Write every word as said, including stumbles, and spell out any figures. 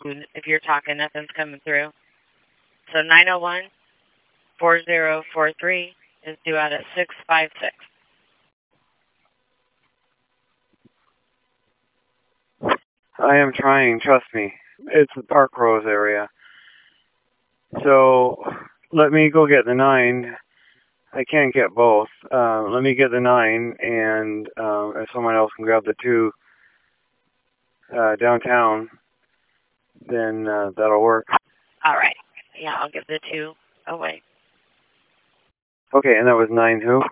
if you're talking, nothing's coming through. So nine oh one, four oh four three is due out at six five six. I am trying, trust me. It's the Park Rose area. So let me go get the nine. I can't get both. Uh, let me get the nine, and um, if someone else can grab the two uh, downtown, then uh, that'll work. All right. Yeah, I'll give the two away. Okay, and that was nine who?